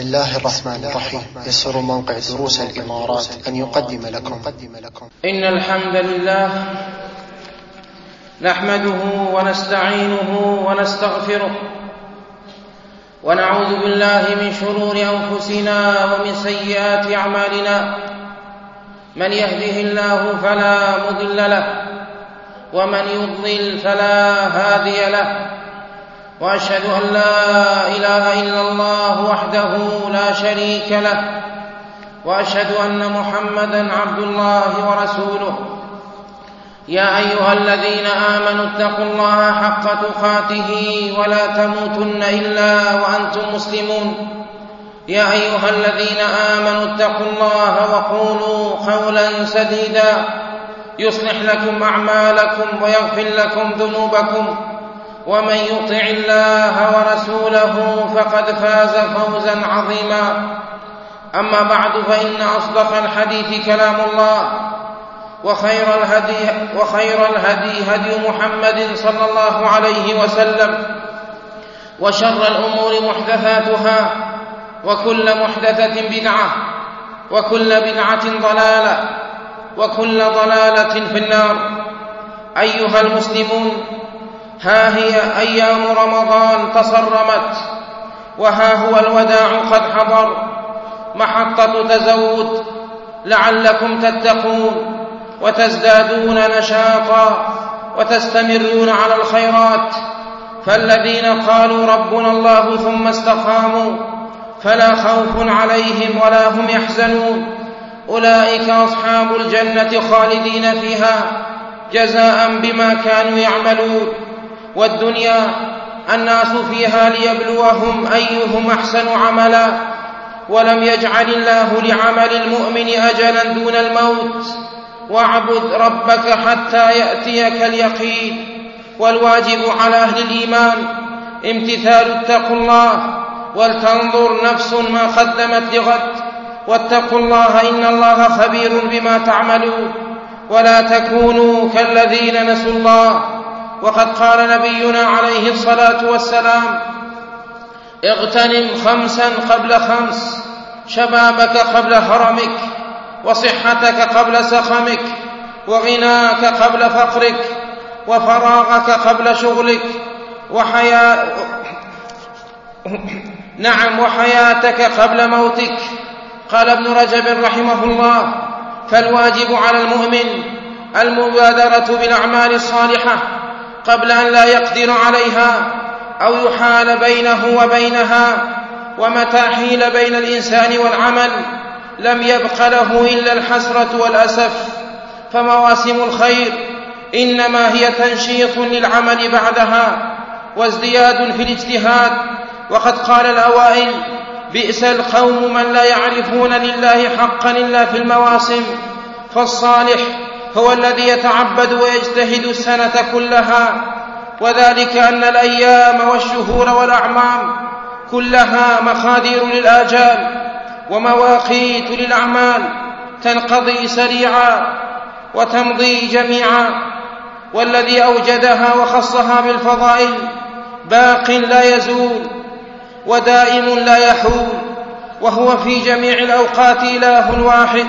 بسم الله الرحمن الرحيم. يسر موقع دروس الإمارات أن يقدم لكم إن الحمد لله نحمده ونستعينه ونستغفره ونعوذ بالله من شرور أنفسنا ومن سيئات أعمالنا. من يهده الله فلا مضل له ومن يضلل فلا هادي له، وأشهد أن لا إله إلا الله وحده لا شريك له، وأشهد أن محمدًا عبد الله ورسوله. يا أيها الذين آمنوا اتقوا الله حق تقاته ولا تموتن إلا وأنتم مسلمون. يا أيها الذين آمنوا اتقوا الله وقولوا قولا سديدا يصلح لكم أعمالكم ويغفر لكم ذنوبكم، ومن يطع الله ورسوله فقد فاز فوزا عظيما. أما بعد، فإن أصدق الحديث كلام الله، وخير الهدي هدي محمد صلى الله عليه وسلم، وشر الأمور محدثاتها، وكل محدثة بدعة، وكل بدعة ضلالة، وكل ضلالة في النار. أيها المسلمون، ها هي أيام رمضان تصرمت، وها هو الوداع قد حضر، محطة تزود لعلكم تتقون وتزدادون نشاطا وتستمرون على الخيرات. فالذين قالوا ربنا الله ثم استقاموا فلا خوف عليهم ولا هم يحزنون، أولئك أصحاب الجنة خالدين فيها جزاء بما كانوا يعملون. والدنيا الناس فيها ليبلوهم أيهم أحسن عملا، ولم يجعل الله لعمل المؤمن أجلا دون الموت، واعبد ربك حتى يأتيك اليقين. والواجب على أهل الإيمان امتثال اتقوا الله، ولتنظر نفس ما قدمت لغد، واتقوا الله إن الله خبير بما تعملون، ولا تكونوا كالذين نسوا الله. وقد قال نبينا عليه الصلاة والسلام: اغتنم 5 قبل 5، شبابك قبل هرمك، وصحتك قبل سقمك، وغناك قبل فقرك، وفراغك قبل شغلك، وحياتك قبل موتك. قال ابن رجب رحمه الله: فالواجب على المؤمن المبادرة بالأعمال الصالحة قبل أن لا يقدر عليها أو يحال بينه وبينها. ومتى حيل بين الإنسان والعمل لم يبق له إلا الحسرة والأسف. فمواسم الخير إنما هي تنشيط للعمل بعدها وازدياد في الاجتهاد. وقد قال الأوائل: بئس القوم من لا يعرفون لله حقا إلا في المواسم. فالصالح هو الذي يتعبد ويجتهد السنة كلها، وذلك أن الأيام والشهور والأعمام كلها مخادير للآجال ومواقيت للأعمال، تنقضي سريعا وتمضي جميعا. والذي أوجدها وخصها بالفضائل باق لا يزول ودائم لا يحول، وهو في جميع الأوقات إله واحد،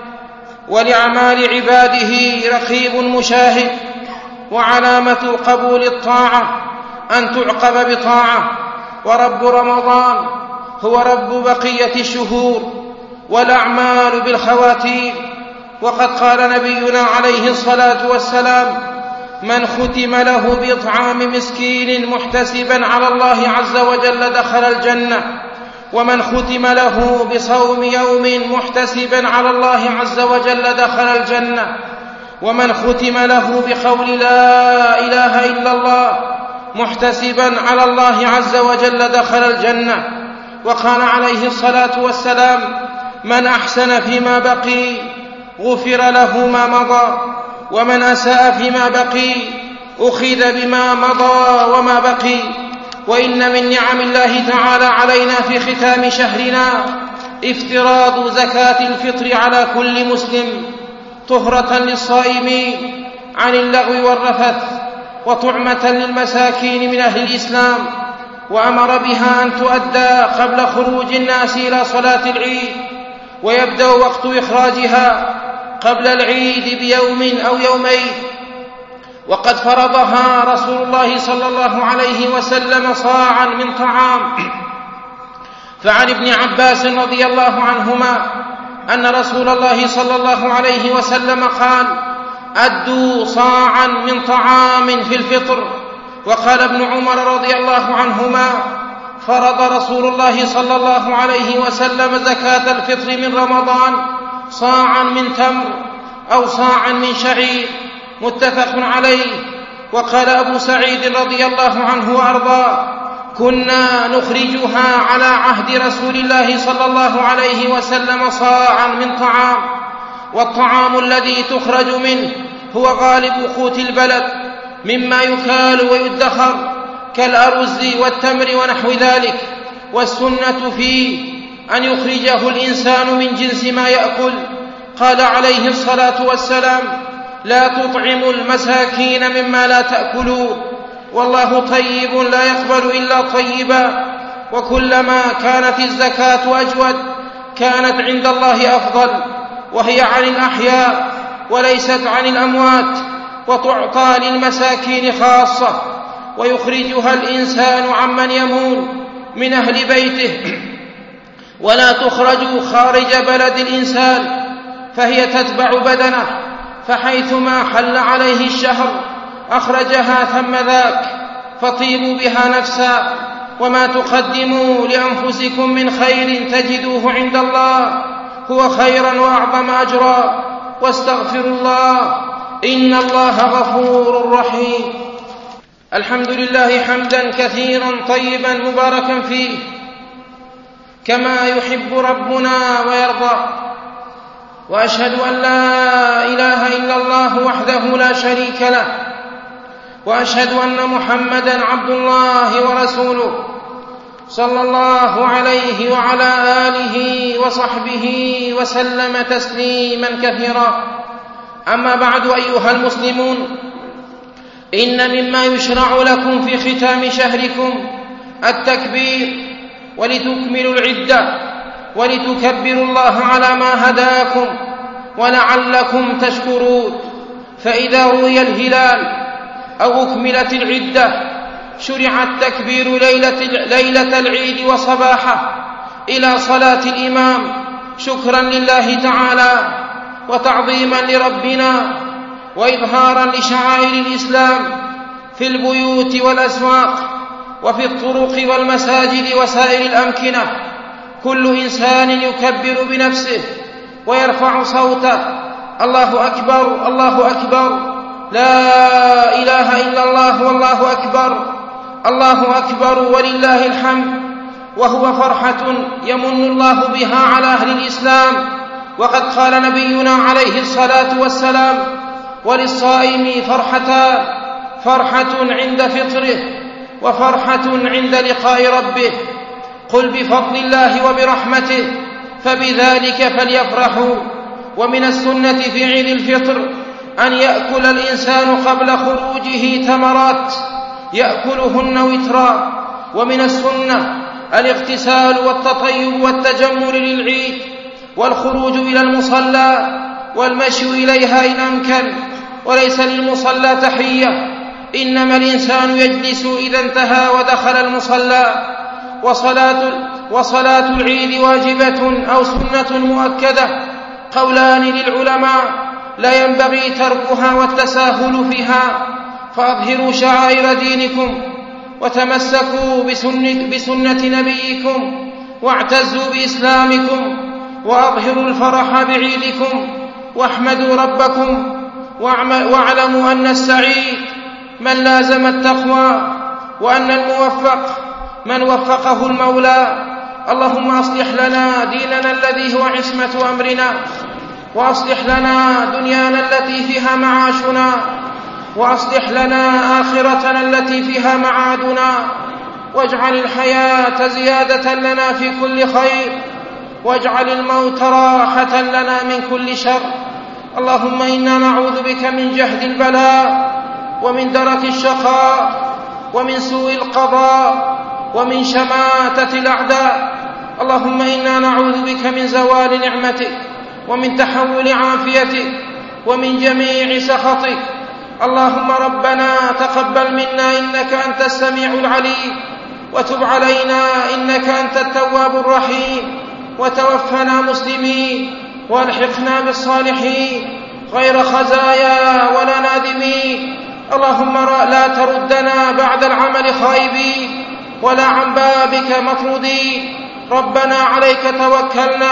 ولأعمال عباده رقيب مشاهد. وعلامة قبول الطاعة أن تعقب بطاعة. ورب رمضان هو رب بقية الشهور، والأعمال بالخواتيم. وقد قال نبينا عليه الصلاة والسلام: من ختم له بإطعام مسكين محتسبا على الله عز وجل دخل الجنة، ومن ختم له بصوم يوم محتسبا على الله عز وجل دخل الجنة، ومن ختم له بقول لا إله إلا الله محتسبا على الله عز وجل دخل الجنة. وقال عليه الصلاة والسلام: من أحسن فيما بقي غفر له ما مضى، ومن أساء فيما بقي أخذ بما مضى وما بقي. وإن من نعم الله تعالى علينا في ختام شهرنا افتراض زكاة الفطر على كل مسلم، طهرة للصائمين عن اللغو والرفث، وطعمة للمساكين من أهل الإسلام، وأمر بها أن تؤدى قبل خروج الناس إلى صلاة العيد، ويبدأ وقت إخراجها قبل العيد بيوم أو يومين، وقد فرضها رسول الله صلى الله عليه وسلم صاعا من طعام. فعن ابن عباس رضي الله عنهما أن رسول الله صلى الله عليه وسلم قال: أدوا صاعا من طعام في الفطر. وقال ابن عمر رضي الله عنهما: فرض رسول الله صلى الله عليه وسلم زكاة الفطر من رمضان صاعا من تمر أو صاعا من شعير، متفق عليه. وقال أبو سعيد رضي الله عنه وأرضاه: كنا نخرجها على عهد رسول الله صلى الله عليه وسلم صاعا من طعام، والطعام الذي تخرج منه هو غالب قوت البلد مما يكال ويدخر كالأرز والتمر ونحو ذلك. والسنة فيه أن يخرجه الإنسان من جنس ما يأكل. قال عليه الصلاة والسلام: لا تطعموا المساكين مما لا تأكلون، والله طيب لا يقبل إلا طيبا، وكلما كانت الزكاة أجود كانت عند الله أفضل، وهي عن الأحياء وليست عن الأموات، وتعطى للمساكين خاصة، ويخرجها الإنسان عمن يمون من أهل بيته، ولا تخرج خارج بلد الإنسان، فهي تتبع بدنه، فحيثما حل عليه الشهر أخرجها ثم ذاك، فطيبوا بها نفسا، وما تقدموا لأنفسكم من خير تجدوه عند الله هو خيرا وأعظم أجرا، واستغفروا الله إن الله غفور رحيم. الحمد لله حمدا كثيرا طيبا مباركا فيه كما يحب ربنا ويرضى، وأشهد أن لا إله إلا الله وحده لا شريك له، وأشهد أن محمدا عبد الله ورسوله صلى الله عليه وعلى آله وصحبه وسلم تسليما كثيرا. أما بعد، أيها المسلمون، إن مما يشرع لكم في ختام شهركم التكبير، ولتكملوا العدة، ولتكبروا الله على ما هداكم ولعلكم تشكرون. فإذا رؤي الهلال أو أكملت العدة شرع التكبير ليلة العيد وصباحه إلى صلاة الإمام، شكرا لله تعالى وتعظيما لربنا وإظهارا لشعائر الإسلام في البيوت والأسواق وفي الطرق والمساجد وسائر الأمكنة. كل إنسان يكبر بنفسه ويرفع صوته: الله أكبر، الله أكبر، لا إله إلا الله، والله أكبر، الله أكبر ولله الحمد. وهو فرحة يمن الله بها على أهل الإسلام. وقد قال نبينا عليه الصلاة والسلام: وللصائم فرحتان، فرحة عند فطره وفرحة عند لقاء ربه. قل بفضل الله وبرحمته فبذلك فليفرحوا. ومن السنة في عيد الفطر أن يأكل الإنسان قبل خروجه تمرات يأكلهن وترا. ومن السنة الاغتسال والتطيب والتجمل للعيد، والخروج إلى المصلى والمشي إليها إن أمكن. وليس للمصلى تحية، إنما الإنسان يجلس إذا انتهى ودخل المصلى. وصلاة العيد واجبة أو سنة مؤكدة، قولان للعلماء لا ينبغي تركها والتساهل فيها. فأظهروا شعائر دينكم وتمسكوا بسنة نبيكم واعتزوا بإسلامكم، وأظهروا الفرح بعيدكم، واحمدوا ربكم، واعلموا أن السعيد من لازم التقوى، وأن الموفق من وفقه المولى. اللهم أصلح لنا ديننا الذي هو عصمة أمرنا، وأصلح لنا دنيانا التي فيها معاشنا، وأصلح لنا آخرتنا التي فيها معادنا، واجعل الحياة زيادة لنا في كل خير، واجعل الموت راحة لنا من كل شر. اللهم إنا نعوذ بك من جهد البلاء، ومن درك الشقاء، ومن سوء القضاء، ومن شماتة الأعداء. اللهم إنا نعوذ بك من زوال نعمتك ومن تحول عافيتك ومن جميع سخطك. اللهم ربنا تقبل منا إنك أنت السميع العليم، وتب علينا إنك أنت التواب الرحيم، وتوفنا مسلمين والحقنا بالصالحين غير خزايا ولا نادمين. اللهم لا تردنا بعد العمل خائبين ولا عن بابك مطرودين. ربنا عليك توكلنا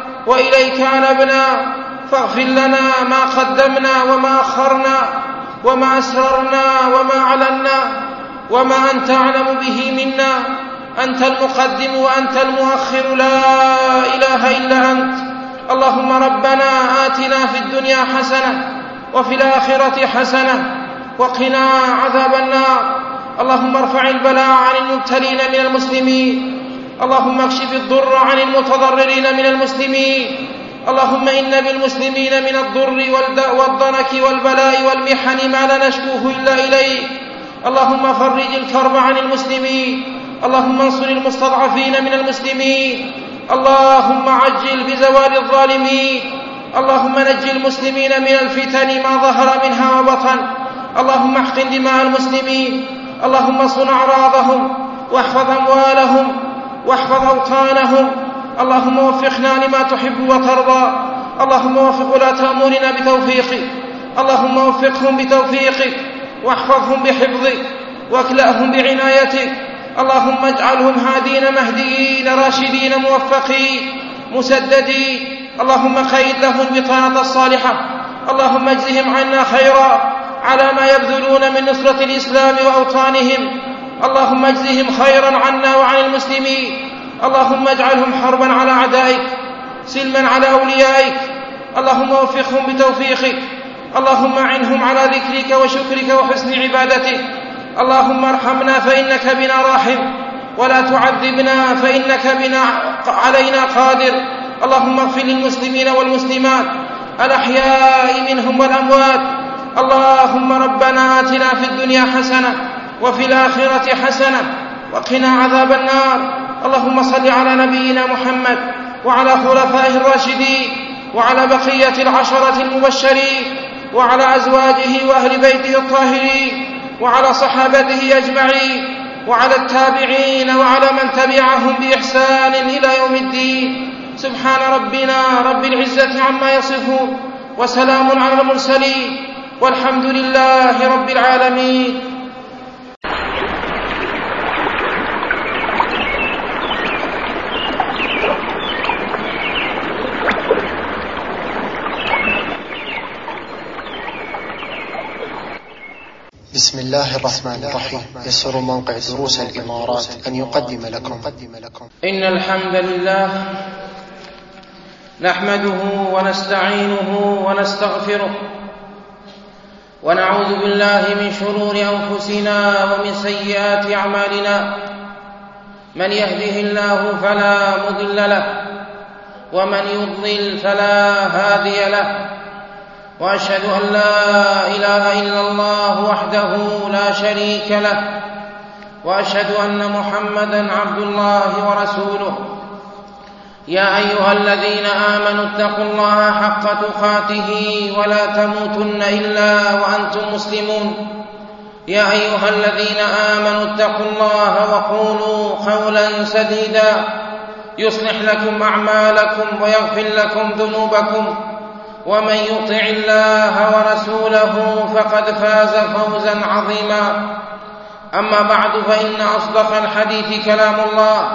وإليك أنبنا، فاغفر لنا ما قدمنا وما أخرنا وما أسررنا وما أعلنا وما أنت أعلم به منا. أنت المقدم وأنت المؤخر، لا إله إلا أنت. اللهم ربنا آتنا في الدنيا حسنة وفي الآخرة حسنة وقنا عذاب النار. اللهم ارفع البلاء عن المبتلين من المسلمين. اللهم اكشف الضر عن المتضررين من المسلمين. اللهم إن بالمسلمين من الضر والضنك والبلاء والمحن ما لا نشكوه إلا إليك. اللهم فرج الكرب عن المسلمين. اللهم انصر المستضعفين من المسلمين. اللهم عجل بزوال الظالمين. اللهم نج المسلمين من الفتن ما ظهر منها وبطن. اللهم احقن دماء المسلمين. اللهم صن أعراضهم واحفظ أموالهم واحفظ أوطانهم. اللهم وفقنا لما تحب وترضى. اللهم وفق ولاة أمورنا بتوفيقك. اللهم وفقهم بتوفيقك واحفظهم بحفظك واكلأهم بعنايتك. اللهم اجعلهم هادين مهديين راشدين موفقين مسددين. اللهم قيد لهم البطانة الصالحة. اللهم اجزهم عنا خيرا على ما يبذلون من نصرة الإسلام وأوطانهم. اللهم اجزهم خيرا عنا وعن المسلمين. اللهم اجعلهم حربا على أعدائك سلما على أوليائك. اللهم وفقهم بتوفيقك. اللهم أعنهم على ذكرك وشكرك وحسن عبادتك. اللهم ارحمنا فإنك بنا راحم، ولا تعذبنا فإنك علينا قادر. اللهم اغفر للمسلمين والمسلمات الأحياء منهم والأموات. اللهم ربنا آتنا في الدنيا حسنة وفي الآخرة حسنة وقنا عذاب النار. اللهم صل على نبينا محمد وعلى خلفائه الراشدين وعلى بقية العشرة المبشرين وعلى أزواجه وأهل بيته الطاهرين وعلى صحابته أجمعين وعلى التابعين وعلى من تبعهم بإحسان إلى يوم الدين. سبحان ربنا رب العزة عما يصفون، وسلام على المرسلين، والحمد لله رب العالمين. بسم الله الرحمن الرحيم. يسر موقع دروس الإمارات أن يقدم لكم إن الحمد لله نحمده ونستعينه ونستغفره، ونعوذ بالله من شرور أنفسنا ومن سيئات أعمالنا. من يهده الله فلا مضل له، ومن يضلل فلا هادي له. وأشهد أن لا إله إلا الله وحده لا شريك له، وأشهد أن محمدًا عبد الله ورسوله. يا أيها الذين آمنوا اتقوا الله حق تقاته ولا تموتن إلا وأنتم مسلمون. يا أيها الذين آمنوا اتقوا الله وقولوا قولا سديدا يصلح لكم أعمالكم ويغفر لكم ذنوبكم، ومن يطع الله ورسوله فقد فاز فوزا عظيما. أما بعد، فإن أصدق الحديث كلام الله،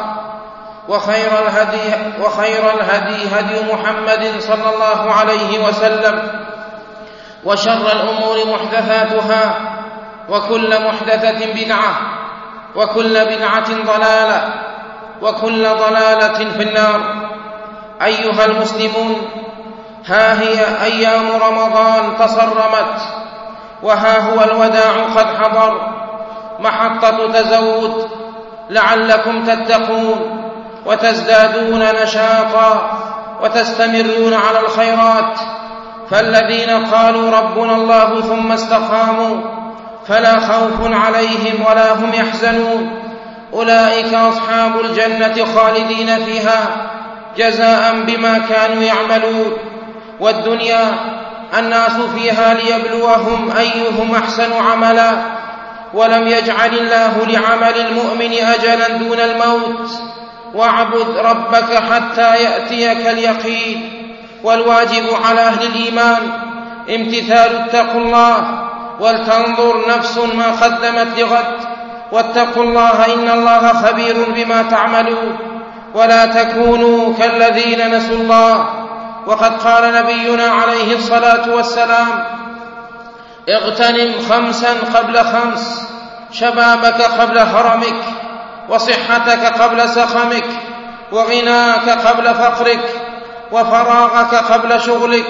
وخير الهدي هدي محمد صلى الله عليه وسلم، وشر الأمور محدثاتها، وكل محدثة بدعة، وكل بدعة ضلالة، وكل ضلالة في النار. أيها المسلمون، ها هي أيام رمضان تصرمت، وها هو الوداع قد حضر، محطة تزود لعلكم تتقون وتزدادون نشاطا وتستمرون على الخيرات. فالذين قالوا ربنا الله ثم استقاموا فلا خوف عليهم ولا هم يحزنون، أولئك أصحاب الجنة خالدين فيها جزاء بما كانوا يعملون. والدنيا الناس فيها ليبلوهم أيهم أحسن عملا، ولم يجعل الله لعمل المؤمن أجلا دون الموت، واعبد ربك حتى يأتيك اليقين. والواجب على أهل الإيمان امتثال اتقوا الله، ولتنظر نفس ما قدمت لغد، واتقوا الله إن الله خبير بما تعملون، ولا تكونوا كالذين نسوا الله. وقد قال نبينا عليه الصلاة والسلام: اغتنم 5 قبل 5، شبابك قبل هرمك، وصحتك قبل سقمك، وغناك قبل فقرك، وفراغك قبل شغلك،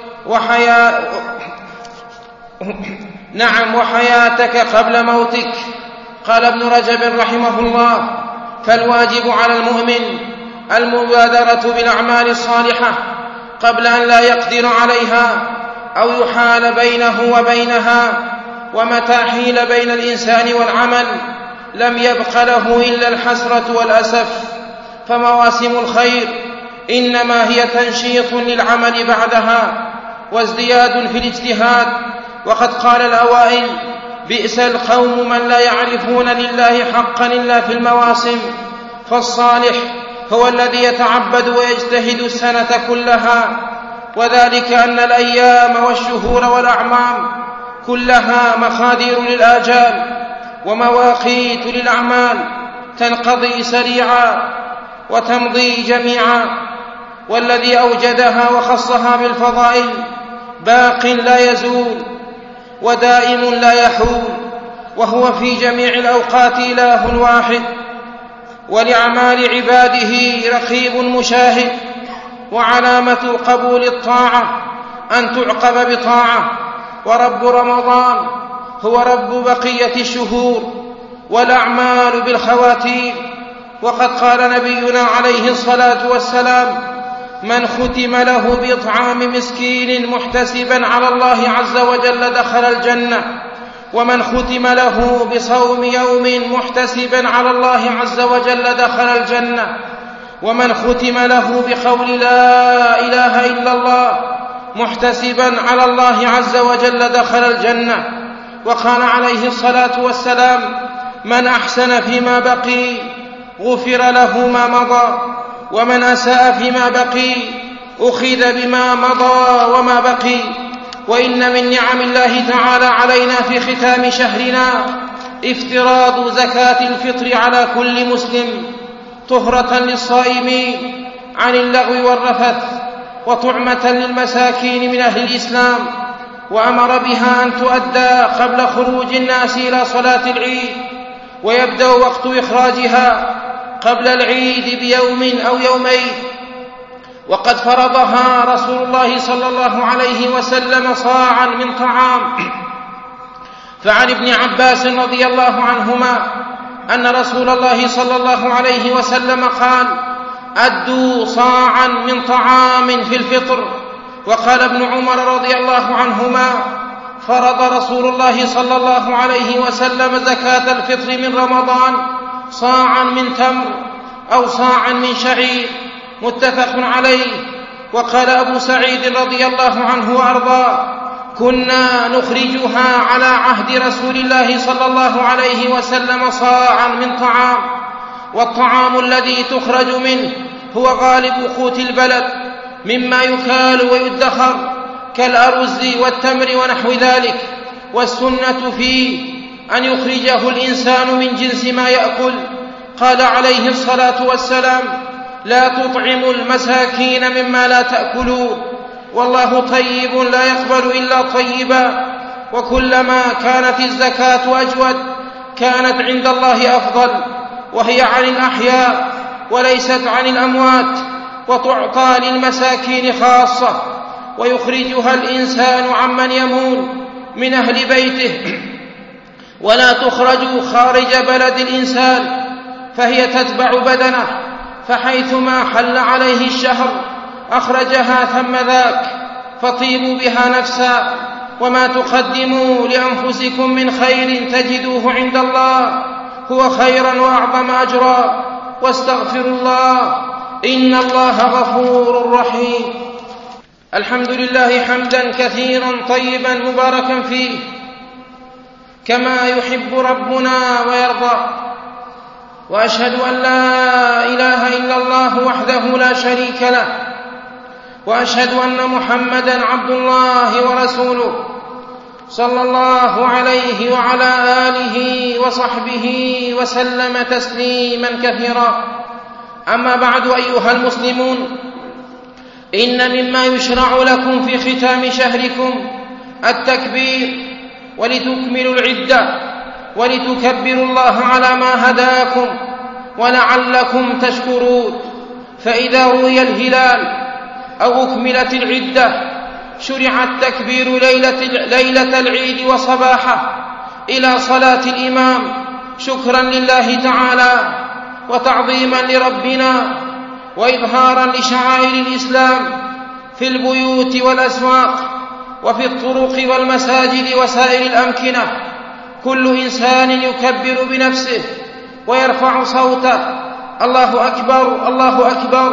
وحياتك قبل موتك. قال ابن رجب رحمه الله: فالواجب على المؤمن المبادرة بالأعمال الصالحة قبل أن لا يقدر عليها أو يحال بينه وبينها. ومتى حيل بين الإنسان والعمل لم يبق له إلا الحسرة والأسف. فمواسم الخير إنما هي تنشيط للعمل بعدها وازدياد في الاجتهاد. وقد قال الأوائل: بئس القوم من لا يعرفون لله حقا إلا في المواسم. فالصالح هو الذي يتعبد ويجتهد السنة كلها، وذلك أن الأيام والشهور والأعمام كلها مخادير للآجال ومواقيت للأعمال، تنقضي سريعا وتمضي جميعا. والذي أوجدها وخصها بالفضائل باق لا يزول ودائم لا يحول، وهو في جميع الأوقات إله واحد، ولأعمال عباده رقيب مشاهد. وعلامة قبول الطاعة أن تعقب بطاعة. ورب رمضان هو رب بقية الشهور، والأعمال بالخواتيم. وقد قال نبينا عليه الصلاة والسلام: من ختم له بإطعام مسكين محتسبا على الله عز وجل دخل الجنة. ومن ختم له بصوم يوم محتسبا على الله عز وجل دخل الجنة. ومن ختم له بقول لا إله إلا الله محتسبا على الله عز وجل دخل الجنة. وقال عليه الصلاة والسلام: من أحسن فيما بقي غفر له ما مضى، ومن أساء فيما بقي أخذ بما مضى وما بقي. وإن من نعم الله تعالى علينا في ختام شهرنا افتراض زكاة الفطر على كل مسلم، طهرة للصائمين عن اللغو والرفث، وطعمة للمساكين من أهل الإسلام. وأمر بها أن تؤدى قبل خروج الناس إلى صلاة العيد، ويبدأ وقت إخراجها قبل العيد بيوم أو يومين. وقد فرضها رسول الله صلى الله عليه وسلم صاعا من طعام. فعن ابن عباس رضي الله عنهما أن رسول الله صلى الله عليه وسلم قال: أدوا صاعا من طعام في الفطر. وقال ابن عمر رضي الله عنهما: فرض رسول الله صلى الله عليه وسلم زكاة الفطر من رمضان صاعا من تمر أو صاعا من شعير، متفق عليه. وقال أبو سعيد رضي الله عنه وأرضاه: كنا نخرجها على عهد رسول الله صلى الله عليه وسلم صاعا من طعام. والطعام الذي تخرج منه هو غالب قوت البلد مما يكال ويدخر كالأرز والتمر ونحو ذلك. والسنة فيه أن يخرجه الإنسان من جنس ما يأكل. قال عليه الصلاة والسلام: لا تطعموا المساكين مما لا تأكلون، والله طيب لا يقبل إلا طيبا. وكلما كانت الزكاة أجود كانت عند الله أفضل، وهي عن الأحياء وليست عن الأموات، وتعطى للمساكين خاصة، ويخرجها الإنسان عمن يمون من أهل بيته، ولا تخرج خارج بلد الإنسان، فهي تتبع بدنه، فحيثما حل عليه الشهر أخرجها ثم ذاك. فطيبوا بها نفسا، وما تقدموا لأنفسكم من خير تجدوه عند الله، هو خيرا وأعظم أجرا، واستغفروا الله إن الله غفور رحيم. الحمد لله حمدا كثيرا طيبا مباركا فيه كما يحب ربنا ويرضى، وأشهد أن لا إله إلا الله وحده لا شريك له، وأشهد أن محمدا عبد الله ورسوله صلى الله عليه وعلى آله وصحبه وسلم تسليما كثيرا. أما بعد، أيها المسلمون، إن مما يشرع لكم في ختام شهركم التكبير، ولتكملوا العدة ولتكبروا الله على ما هداكم ولعلكم تشكرون. فإذا رؤي الهلال أو أكملت العدة شرع التكبير ليلة العيد وصباحه إلى صلاة الإمام، شكرا لله تعالى وتعظيما لربنا وإظهارا لشعائر الإسلام في البيوت والأسواق وفي الطرق والمساجد وسائر الأمكنة. كل إنسان يكبر بنفسه ويرفع صوته: الله أكبر الله أكبر،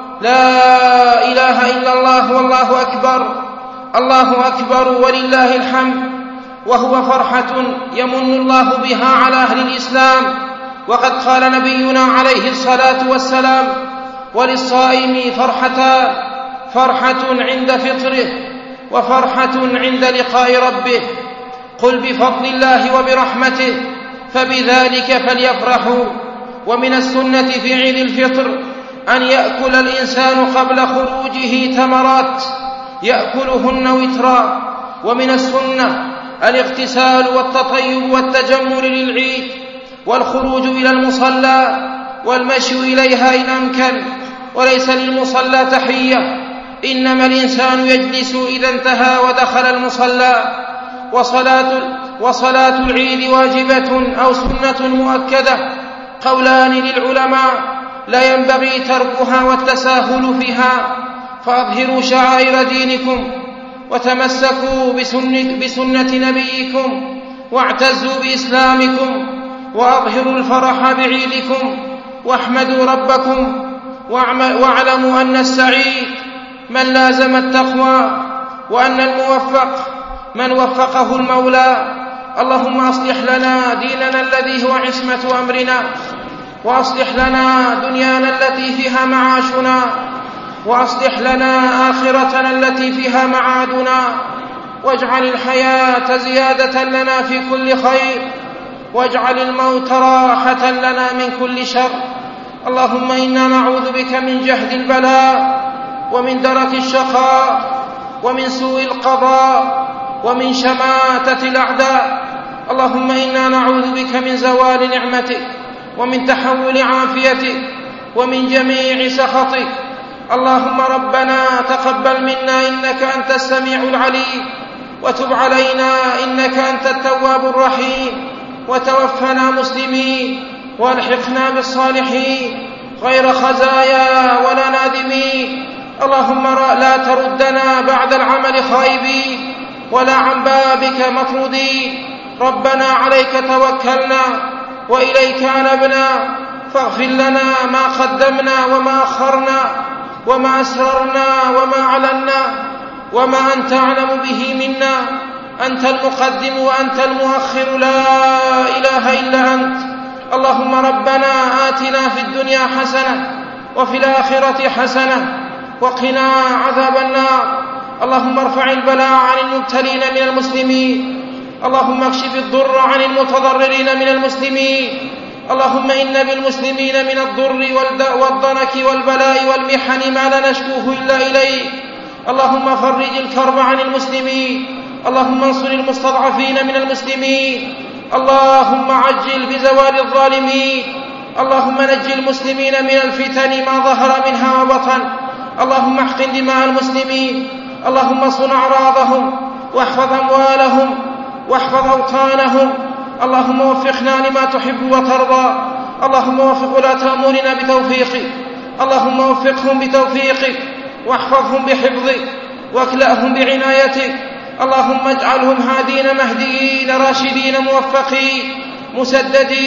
لا إله إلا الله والله أكبر، الله أكبر ولله الحمد. وهو فرحة يمن الله بها على أهل الإسلام، وقد قال نبينا عليه الصلاة والسلام: وللصائم فرحتان، فرحة عند فطره وفرحة عند لقاء ربه. قل بفضل الله وبرحمته فبذلك فليفرحوا. ومن السنة في عيد الفطر أن يأكل الإنسان قبل خروجه تمرات يأكلهن وترا. ومن السنة الاغتسال والتطيب والتجمل للعيد، والخروج إلى المصلى والمشي إليها إن أمكن. وليس للمصلى تحية، إنما الإنسان يجلس إذا انتهى ودخل المصلى. وصلاة العيد واجبة أو سنة مؤكدة، قولان للعلماء: لا ينبغي تركها والتساهل فيها. فأظهروا شعائر دينكم وتمسكوا بسنة نبيكم واعتزوا بإسلامكم، وأظهروا الفرح بعيدكم واحمدوا ربكم، واعلموا أن السعيد من لازم التقوى، وأن الموفق من وفقه المولى. اللهم أصلح لنا ديننا الذي هو عصمة أمرنا، وأصلح لنا دنيانا التي فيها معاشنا، وأصلح لنا آخرتنا التي فيها معادنا، واجعل الحياة زيادة لنا في كل خير، واجعل الموت راحة لنا من كل شر. اللهم إنا نعوذ بك من جهد البلاء، ومن درك الشقاء، ومن سوء القضاء، ومن شماتة الأعداء. اللهم إنا نعوذ بك من زوال نعمتك، ومن تحول عافيتك، ومن جميع سخطك. اللهم ربنا تقبل منا إنك أنت السميع العليم، وتب علينا إنك أنت التواب الرحيم، وتوفنا مسلمين والحقنا بالصالحين غير خزايا ولا نادمين. اللهم لا تردنا بعد العمل خائبين، ولا عن بابك مطرودين. ربنا عليك توكلنا وإليك أنبنا، فاغفر لنا ما قدمنا وما أخرنا وما أسررنا وما أعلنا وما أنت أعلم به منا. أنت المقدم وأنت المؤخر، لا إله إلا أنت. اللهم ربنا آتنا في الدنيا حسنة وفي الآخرة حسنة وقنا عذاب النار. اللهم ارفع البلاء عن المبتلين من المسلمين، اللهم اكشف الضر عن المتضررين من المسلمين. اللهم إن بالمسلمين من الضر والضنك والبلاء والمحن ما لا نشكوه إلا إليك. اللهم فرج الكرب عن المسلمين، اللهم انصر المستضعفين من المسلمين. اللهم عجل بزوال الظالمين. اللهم نج المسلمين من الفتن ما ظهر منها وبطن. اللهم احقن دماء المسلمين. اللهم صن أعراضهم واحفظ أموالهم واحفظ أوطانهم. اللهم وفقنا لما تحب وترضى. اللهم وفق ولاة أمورنا بتوفيقك. اللهم وفقهم بتوفيقك، واحفظهم بحفظك، واكلأهم بعنايتك. اللهم اجعلهم هادين مهديين راشدين موفقين مسددين.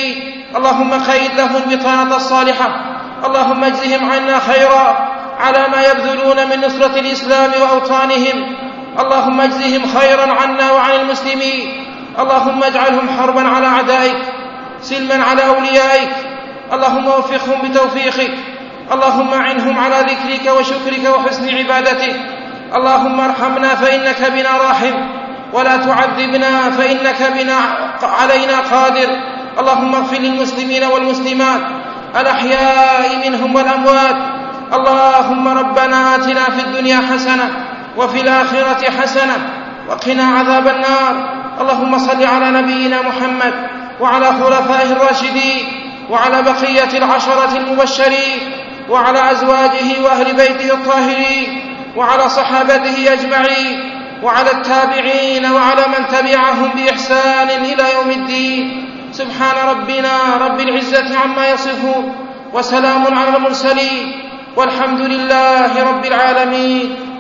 اللهم قيد لهم البطانة الصالحة، اللهم اجزهم عنا خيرا على ما يبذلون من نصرة الإسلام وأوطانهم، اللهم اجزهم خيرا عنا وعن المسلمين، اللهم اجعلهم حربا على أعدائك سلما على أوليائك، اللهم وفقهم بتوفيقك، اللهم أعنهم على ذكرك وشكرك وحسن عبادتك، اللهم ارحمنا فإنك بنا راحم، ولا تعذبنا فإنك علينا قادر، اللهم اغفر للمسلمين والمسلمات الأحياء منهم والأموات، اللهم ربنا آتنا في الدنيا حسنة وفي الآخرة حسنة وقنا عذاب النار. اللهم صل على نبينا محمد وعلى خلفائه الراشدين وعلى بقية العشرة المبشرين وعلى أزواجه وأهل بيته الطاهرين وعلى صحابته أجمعين وعلى التابعين وعلى من تبعهم بإحسان إلى يوم الدين. سبحان ربنا رب العزة عما يصفون، وسلام على المرسلين، والحمد لله رب العالمين.